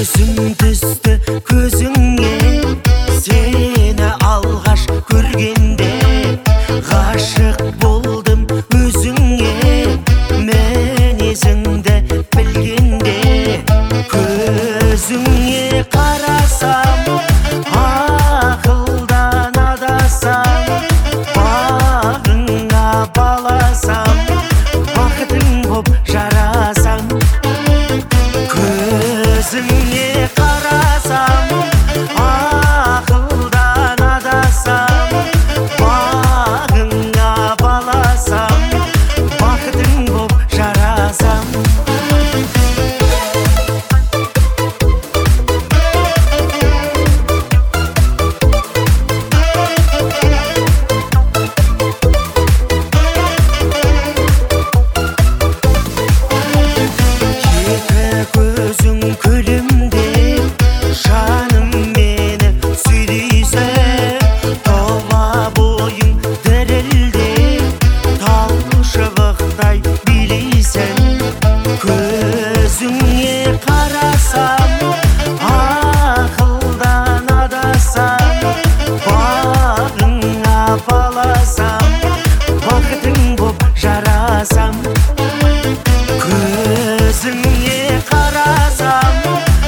Көзім түсті көзіңе, сені алғаш көргенде ғашық болдым өзіңе, мінезіңді білгенде. Көзіңе қарасам, ақылдан адасам, бағыңа баласам, бақытың боп жарасам. Көзіңе қарасам, ақылдан адасам, бағыңа баласам, бақытың боп жарасам. Көзің күлімдеп, жаным мені сүйдейсі, тола бойың дірілдеп, тал шыбықтай билейсің. Көзіңе қарасам, ақылдан адасам, бағыңа баласам, бақытың боп жарасам. Көзіңе қарасам,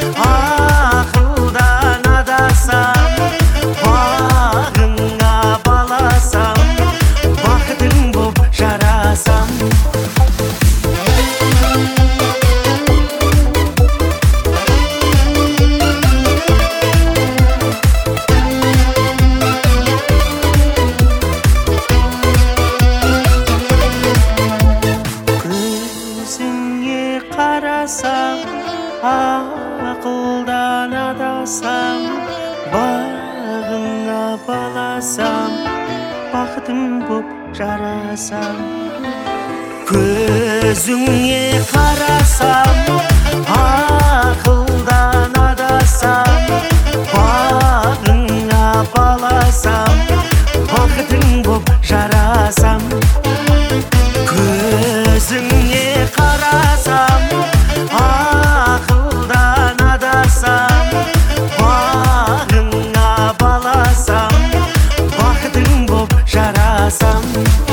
ақылдан адасам, бағыңа баласам, бақытың боп жарасам. Көзіңе қарасам, ақылдан адасам, бағыңа баласам, бақытың боп жарасам. Көзіңе қарасам, ақылдан адасам, бағыңа баласам, бақытың боп жарасам. Көзіңе қарасам, ақылдан адасам, бағыңа баласам, бақытың боп жарасам.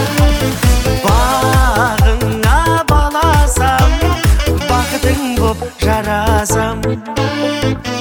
Бағыңа баласам, бақытың боп жарасам.